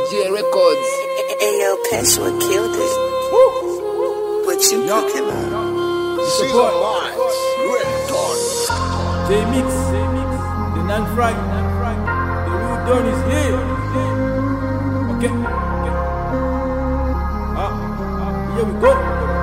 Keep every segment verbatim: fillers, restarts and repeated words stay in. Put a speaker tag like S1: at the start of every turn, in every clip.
S1: J Records.
S2: Ayo, Peshwa killed it. What you cooking on?
S3: It's a boy. J-Mix, the non-fry, the real Don is here. Okay, okay. Ah, ah, here we go.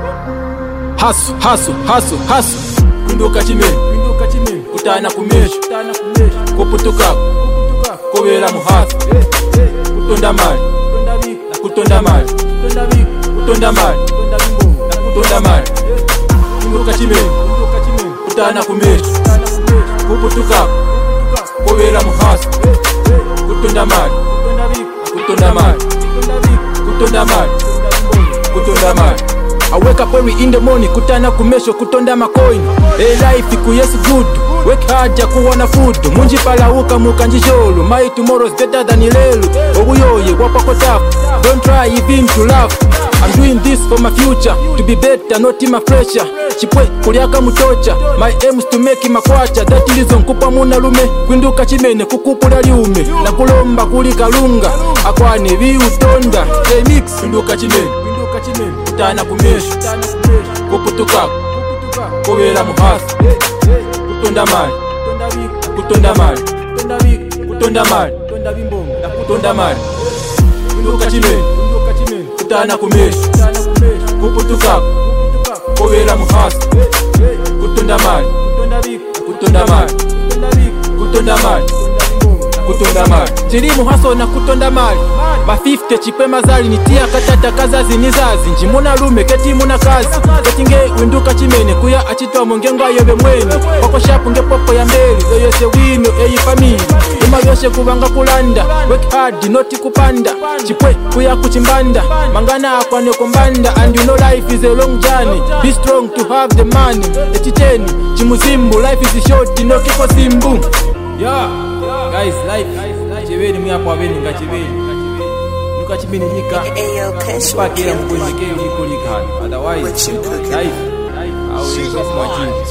S3: Hustle, hustle, hustle, hustle. Windoka chimeni, windoka chimeni. Kutana kumesha, kutana kumesha. Kuputuka, kuputuka. Kobera muhasa, kutonda mali, kutonda big, na kutonda mali, kutonda big, kutonda mali, kutonda bimbo, na kutonda mali. Windoka chimeni, windoka chimeni. Kutana kumesha, kutana kumesha. Kuputuka, kobera muhasa, kutonda mali, kutonda big, na kutonda mali, kutonda big, kutonda mali, kutonda mali. I wake up early in the morning, kutana kumesho, kutonda macoin. Hey life iku yes good, work hard ya kuwana food. Munji pala uka mukanjisholo, my tomorrow's better than ilelu. Obuyoye, wapako tap, don't try even to laugh. I'm doing this for my future, to be better, not in my pressure. Chipwe, kuliaka mutocha, my aim is to make him a kwacha. That is on kupa muna lume, kwinduka chimene kukupula liume. Na kulomba kulika lunga, akwane vi utonda. J-Mix, kwinduka chimene, kwinduka chimene. Kutana kumesha, kuputuka, kobera muhasa, kutonda mali, kutonda mali, kutonda mali, na kutonda mali. Windoka chimeni, kutana kumesha, kuputuka, kobera muhasa, kutonda mali, kutonda mali, kutonda mali, kutonda mali. Chiri muhaso na kutonda mali. Ba fifty chipwe mazali nitia katata kazazi nizazi. Njimuna lume keti muna kazi. Ketinge winduka chimene kuya achitwa mongengo ayobe mwene. Wako shapu nge popo ya mbeli. Yoyo se wino eyi famili. Ima yoshe kubanga kulanda. Work hard noti kupanda. Chipwe kuya kuchimbanda. Mangana akwane kumbanda. And you know life is a long journey. Be strong to have the money. Eticheni chimuzimbu. Life is short no kiko simbu. Yeah, guys, life. Chibeni mwiapo wabeni nga chibeni. Nuka chibeni nika.
S2: Ayo, Peshwa
S3: Pakira
S2: killed
S3: mkwenye
S2: it.
S3: keo liko likani. Otherwise,
S2: What you cooking
S3: life.
S2: on?
S3: I will invest my jeans.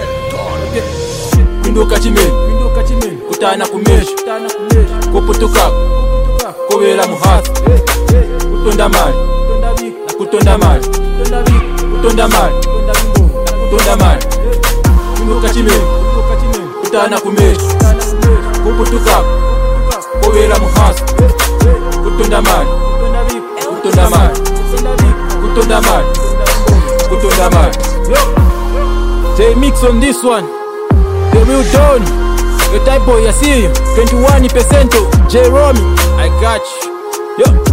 S3: Okay. Windoka chimeni. Windoka chimeni. Kutana kumesha. Kutana kumesha. Kuputuka. Kobera muhasa. Kutonda mali. Kutonda big. Na kutonda mali. Kutonda big. Kutonda mali. Kutonda bimbo. Na kutonda mali. Windoka chimeni. Windoka chimeni. Kutana kumesha. Kutana kumesha. Kuputuka. Kobera muhasa, kutonda mali, kutonda mali, kutonda mali, kutonda mali. J-Mix on this one, the real Don, the type boy I see you, twenty-one percent J Romy, I got you. Yo.